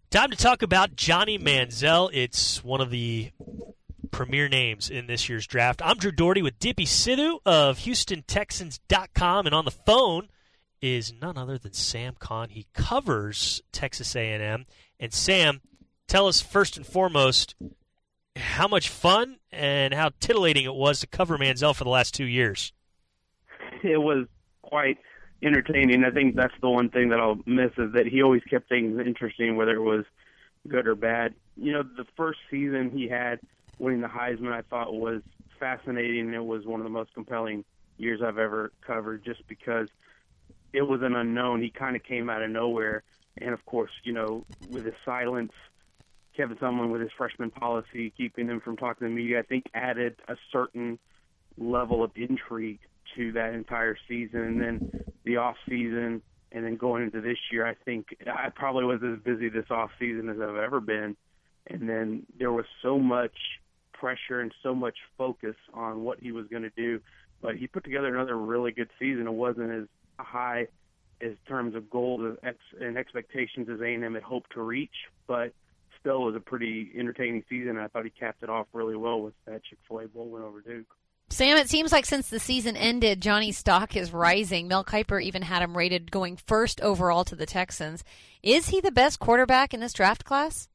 Time to talk about Johnny Manziel. It's one of the premier names in this year's draft. I'm Drew Doherty with Dippy Sidhu of HoustonTexans.com, and on the phone is none other than Sam Kahn. He covers Texas A&M. And Sam, tell us first and foremost how much fun and how titillating it was to cover Manziel for the last 2 years. It was quite entertaining. I think that's the one thing that I'll miss is that he always kept things interesting, whether it was good or bad. You know, the first season he had winning the Heisman I thought was fascinating. It was one of the most compelling years I've ever covered just because it was an unknown. He kind of came out of nowhere. And, of course, you know, with his silence, Kevin Sumlin with his freshman policy, keeping him from talking to the media, I think added a certain level of intrigue to that entire season. And then the off season and then going into this year, I think I probably was as busy this off season as I've ever been. And then there was so much pressure and so much focus on what he was going to do. But he put together another really good season. It wasn't as high in terms of goals and expectations as A&M had hoped to reach, but still was a pretty entertaining season. I thought he capped it off really well with that Chick-fil-A Bowl win over Duke. Sam, it seems like since the season ended, Johnny's stock is rising. Mel Kiper even had him rated going first overall to the Texans. Is he the best quarterback in this draft class?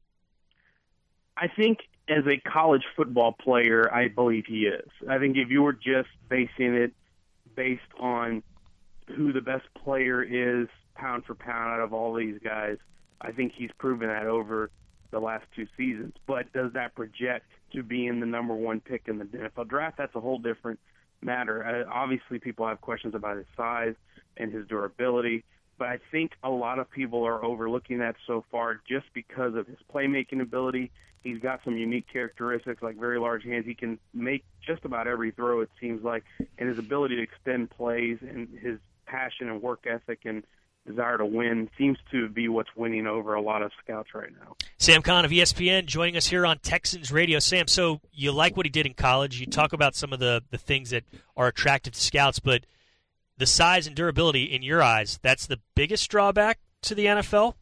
I think as a college football player, I believe he is. I think if you were just basing it based on who the best player is pound for pound out of all these guys, I think he's proven that over the last 2 seasons. But does that project to being the number one pick in the NFL draft? That's a whole different matter. Obviously, people have questions about his size and his durability, but I think a lot of people are overlooking that so far just because of his playmaking ability. He's got some unique characteristics like very large hands. He can make just about every throw, it seems like, and his ability to extend plays and his passion and work ethic and desire to win seems to be what's winning over a lot of scouts right now. Sam Kahn of ESPN joining us here on Texans Radio. Sam, so you like what he did in college. You talk about some of the things that are attractive to scouts, but the size and durability in your eyes, that's the biggest drawback to the NFL?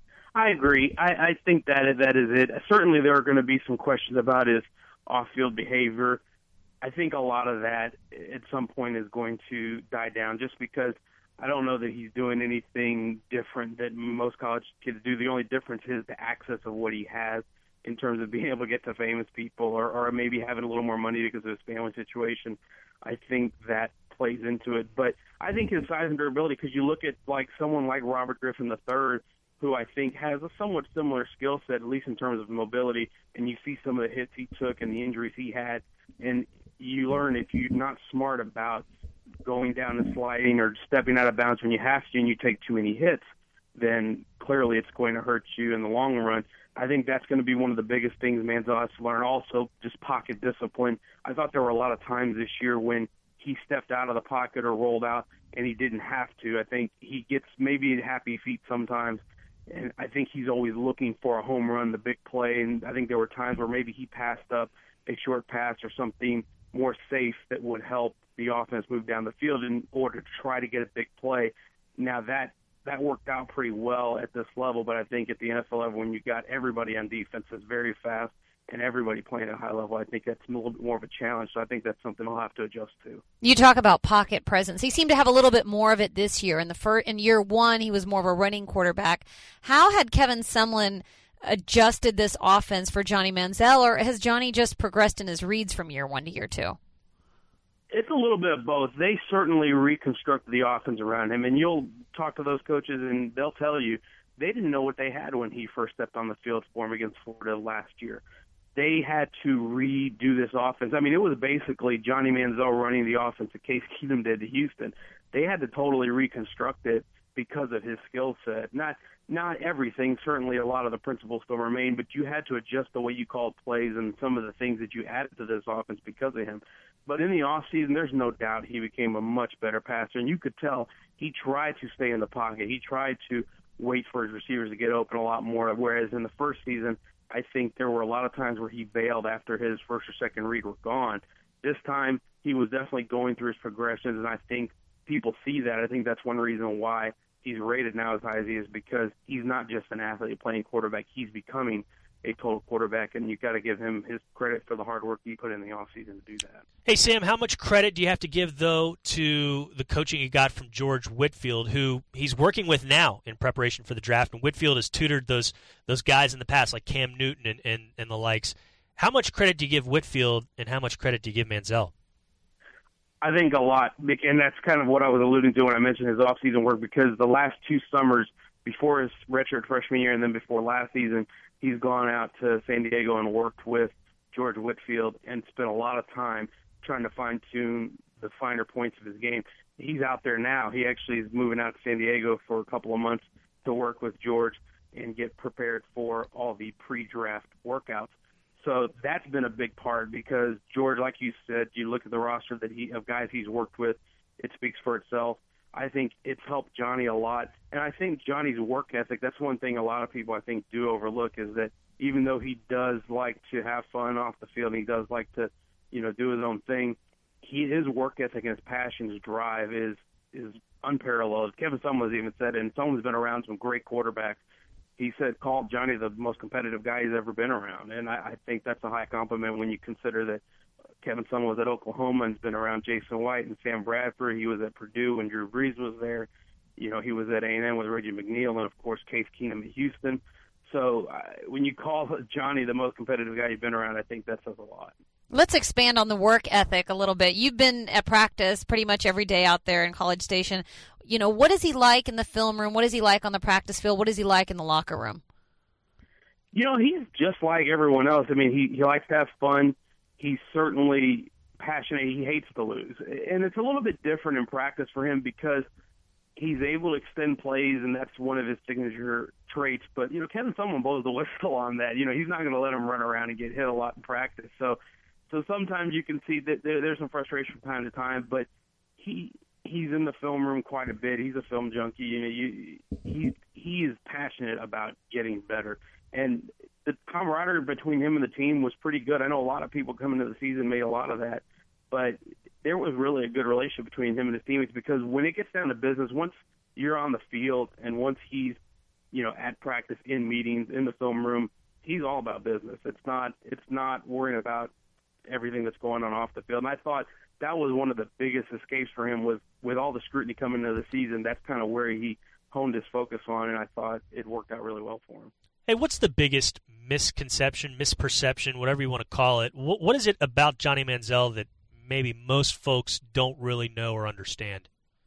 I agree. I think that is it. Certainly there are going to be some questions about his off-field behavior. I think a lot of that at some point is going to die down just because I don't know that he's doing anything different that most college kids do. The only difference is the access of what he has in terms of being able to get to famous people or maybe having a little more money because of his family situation. I think that plays into it. But I think his size and durability, because you look at like someone like Robert Griffin III, who I think has a somewhat similar skill set, at least in terms of mobility, and you see some of the hits he took and the injuries he had, and you learn if you're not smart about going down and sliding or stepping out of bounds when you have to and you take too many hits, then clearly it's going to hurt you in the long run. I think that's going to be one of the biggest things Manziel has to learn. Also, just pocket discipline. I thought there were a lot of times this year when he stepped out of the pocket or rolled out and he didn't have to. I think he gets maybe happy feet sometimes, and I think he's always looking for a home run, the big play, and I think there were times where maybe he passed up a short pass or something more safe that would help the offense move down the field in order to try to get a big play. Now that worked out pretty well at this level, but I think at the NFL level when you got everybody on defense that's very fast and everybody playing at a high level, I think that's a little bit more of a challenge. So I think that's something I'll have to adjust to. You talk about pocket presence. He seemed to have a little bit more of it this year. In year one, he was more of a running quarterback. How had Kevin Sumlin adjusted this offense for Johnny Manziel, or has Johnny just progressed in his reads from year one to year two? It's a little bit of both. They certainly reconstructed the offense around him, and you'll talk to those coaches, and they'll tell you they didn't know what they had when he first stepped on the field for him against Florida last year. They had to redo this offense. I mean, it was basically Johnny Manziel running the offense that Case Keenum did to Houston. They had to totally reconstruct it because of his skill set. Not everything. Certainly a lot of the principles still remain, but you had to adjust the way you called plays and some of the things that you added to this offense because of him. But in the offseason, there's no doubt he became a much better passer, and you could tell he tried to stay in the pocket. He tried to wait for his receivers to get open a lot more, whereas in the first season, I think there were a lot of times where he bailed after his first or second read were gone. This time, he was definitely going through his progressions, and I think people see that. I think that's one reason why he's rated now as high as he is because he's not just an athlete playing quarterback. He's becoming a total quarterback, and you've got to give him his credit for the hard work he put in the offseason to do that. Hey, Sam, how much credit do you have to give, though, to the coaching he got from George Whitfield, who he's working with now in preparation for the draft? And Whitfield has tutored those guys in the past, like Cam Newton and the likes. How much credit do you give Whitfield, and how much credit do you give Manziel? I think a lot, and that's kind of what I was alluding to when I mentioned his offseason work, because the last 2 summers, before his redshirt freshman year and then before last season, he's gone out to San Diego and worked with George Whitfield and spent a lot of time trying to fine-tune the finer points of his game. He's out there now. He actually is moving out to San Diego for a couple of months to work with George and get prepared for all the pre-draft workouts. So that's been a big part because George, like you said, you look at the roster of guys he's worked with, it speaks for itself. I think it's helped Johnny a lot. And I think Johnny's work ethic, that's one thing a lot of people I think do overlook, is that even though he does like to have fun off the field, and he does like to, do his own thing, his work ethic and his passion, his drive is unparalleled. Kevin Sumlin even said it, and Sumlin's been around some great quarterbacks. He called Johnny the most competitive guy he's ever been around. And I think that's a high compliment when you consider that Kevin Sumlin was at Oklahoma and's been around Jason White and Sam Bradford. He was at Purdue when Drew Brees was there. He was at A&M with Reggie McNeil and, of course, Case Keenum at Houston. So when you call Johnny the most competitive guy you've been around, I think that says a lot. Let's expand on the work ethic a little bit. You've been at practice pretty much every day out there in College Station. What is he like in the film room? What is he like on the practice field? What is he like in the locker room? He's just like everyone else. I mean, he likes to have fun. He's certainly passionate. He hates to lose. And it's a little bit different in practice for him because he's able to extend plays, and that's one of his signature traits. But, Kevin Sumlin blows the whistle on that. He's not going to let him run around and get hit a lot in practice. So sometimes you can see that there's some frustration from time to time, but he's in the film room quite a bit. He's a film junkie. He is passionate about getting better. And the camaraderie between him and the team was pretty good. I know a lot of people coming into the season made a lot of that, but there was really a good relationship between him and his teammates because when it gets down to business, once you're on the field and once he's, at practice, in meetings, in the film room, he's all about business. It's not worrying about everything that's going on off the field. And I thought that was one of the biggest escapes for him with all the scrutiny coming into the season. That's kind of where he honed his focus on, and I thought it worked out really well for him. Hey, what's the biggest misconception, misperception, whatever you want to call it? What is it about Johnny Manziel that maybe most folks don't really know or understand?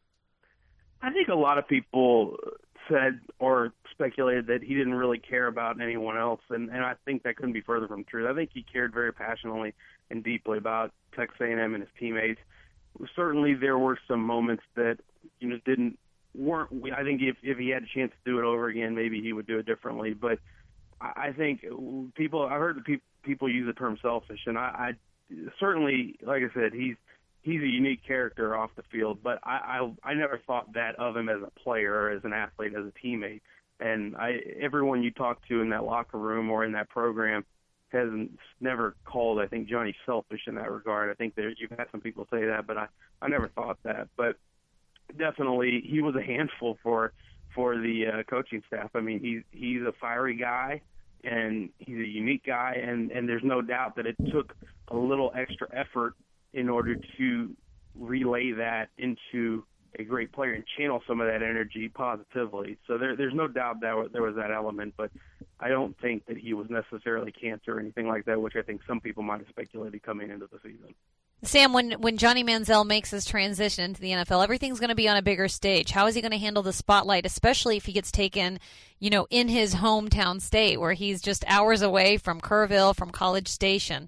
I think a lot of people said or speculated that he didn't really care about anyone else, and I think that couldn't be further from the truth. I think he cared very passionately and deeply about Texas A&M and his teammates. Certainly there were some moments that weren't. I think if he had a chance to do it over again, maybe he would do it differently. But I think I heard the people use the term selfish, and I certainly, like I said, he's a unique character off the field. But I never thought that of him as a player, or as an athlete, as a teammate. And everyone you talk to in that locker room or in that program has never called, I think, Johnny selfish in that regard. I think that you've had some people say that, but I never thought that. But definitely, he was a handful for the coaching staff. I mean, he's a fiery guy, and he's a unique guy, and there's no doubt that it took a little extra effort in order to relay that into a great player and channel some of that energy positively. So there's no doubt that there was that element, but I don't think that he was necessarily cancer or anything like that, which I think some people might have speculated coming into the season. Sam, when Johnny Manziel makes his transition into the NFL, everything's going to be on a bigger stage. How is he going to handle the spotlight, especially if he gets taken, in his hometown state where he's just hours away from Kerrville, from College Station?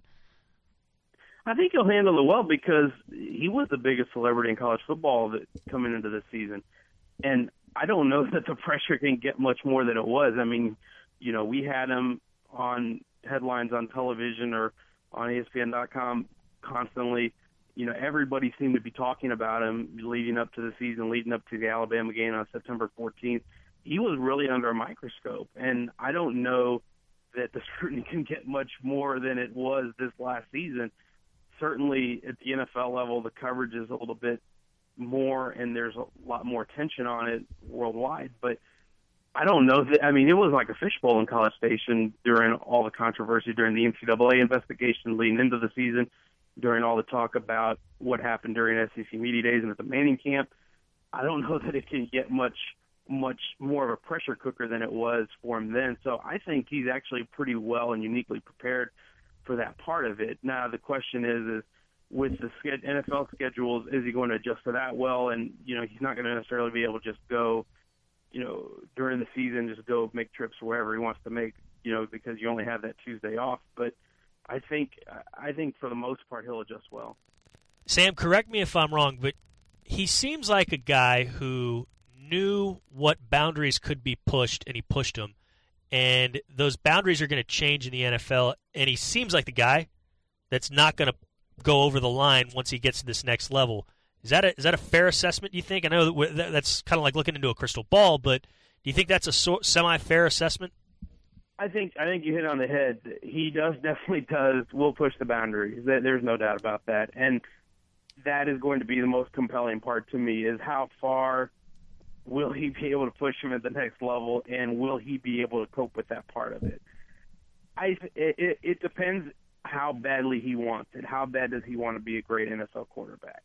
I think he'll handle it well because he was the biggest celebrity in college football coming into this season. And I don't know that the pressure can get much more than it was. I mean, we had him on headlines on television or on ESPN.com constantly. Everybody seemed to be talking about him leading up to the season, leading up to the Alabama game on September 14th. He was really under a microscope, and I don't know that the scrutiny can get much more than it was this last season. Certainly at the NFL level, the coverage is a little bit more and there's a lot more attention on it worldwide. But I don't know that. I mean, it was like a fishbowl in College Station during all the controversy during the NCAA investigation leading into the season, during all the talk about what happened during SEC Media Days and at the Manning camp. I don't know that it can get much more of a pressure cooker than it was for him then. So I think he's actually pretty well and uniquely prepared for that part of it. Now the question is with the NFL schedules, is he going to adjust to that well? And, he's not going to necessarily be able to just go, during the season, just go make trips wherever he wants to make, because you only have that Tuesday off. But I think for the most part he'll adjust well. Sam, correct me if I'm wrong, but he seems like a guy who knew what boundaries could be pushed, and he pushed them. And those boundaries are going to change in the NFL, and he seems like the guy that's not going to go over the line once he gets to this next level. Is that a fair assessment, do you think? I know that's kind of like looking into a crystal ball, but do you think that's a semi-fair assessment? I think you hit on the head. He definitely will push the boundaries. There's no doubt about that. And that is going to be the most compelling part to me, is how far will he be able to push him at the next level, and will he be able to cope with that part of it? It depends how badly he wants it. How bad does he want to be a great NFL quarterback?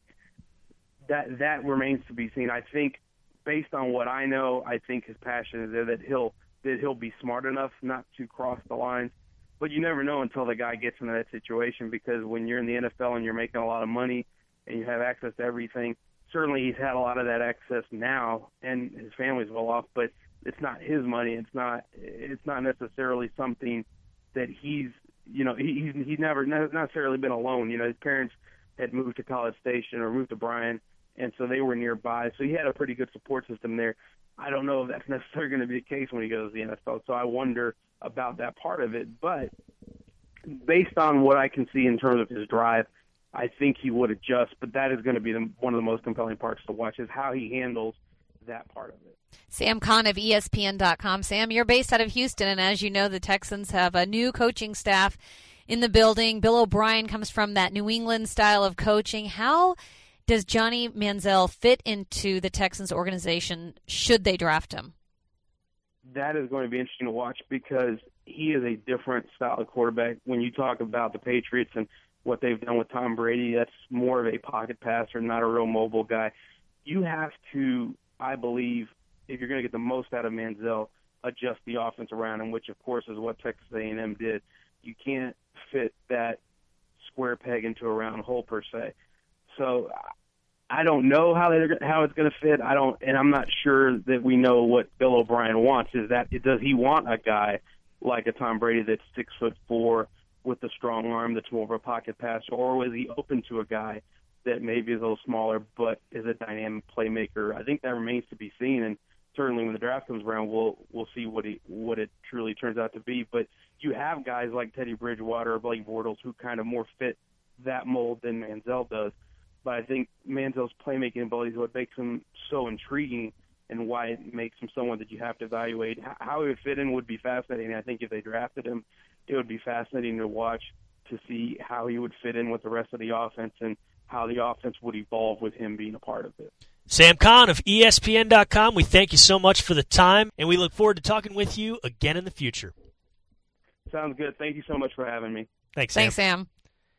That remains to be seen. I think, based on what I know, I think his passion is there, that he'll be smart enough not to cross the lines. But you never know until the guy gets into that situation, because when you're in the NFL and you're making a lot of money and you have access to everything, certainly he's had a lot of that access now, and his family's well off, but it's not his money. It's not necessarily something that he's never necessarily been alone. His parents had moved to College Station or moved to Bryan, and so they were nearby. So he had a pretty good support system there. I don't know if that's necessarily going to be the case when he goes to the NFL, so I wonder about that part of it. But based on what I can see in terms of his drive, I think he would adjust, but that is going to be one of the most compelling parts to watch, is how he handles that part of it. Sam Kahn of ESPN.com. Sam, you're based out of Houston, and as you know, the Texans have a new coaching staff in the building. Bill O'Brien comes from that New England style of coaching. How does Johnny Manziel fit into the Texans organization should they draft him? That is going to be interesting to watch, because he is a different style of quarterback. When you talk about the Patriots and what they've done with Tom Brady, that's more of a pocket passer, not a real mobile guy. You have to, I believe, if you're going to get the most out of Manziel, adjust the offense around him, which, of course, is what Texas A&M did. You can't fit that square peg into a round hole, per se. So I don't know how it's going to fit. And I'm not sure that we know what Bill O'Brien wants. Does he want a guy like a Tom Brady that's 6'4", with a strong arm that's more of a pocket passer, or was he open to a guy that maybe is a little smaller but is a dynamic playmaker? I think that remains to be seen, and certainly when the draft comes around, we'll see what it truly turns out to be. But you have guys like Teddy Bridgewater or Blake Bortles who kind of more fit that mold than Manziel does. But I think Manziel's playmaking ability is what makes him so intriguing, and why it makes him someone that you have to evaluate. How he would fit in would be fascinating. I think if they drafted him, it would be fascinating to watch, to see how he would fit in with the rest of the offense and how the offense would evolve with him being a part of it. Sam Kahn of ESPN.com, we thank you so much for the time, and we look forward to talking with you again in the future. Sounds good. Thank you so much for having me. Thanks, Sam. Thanks, Sam.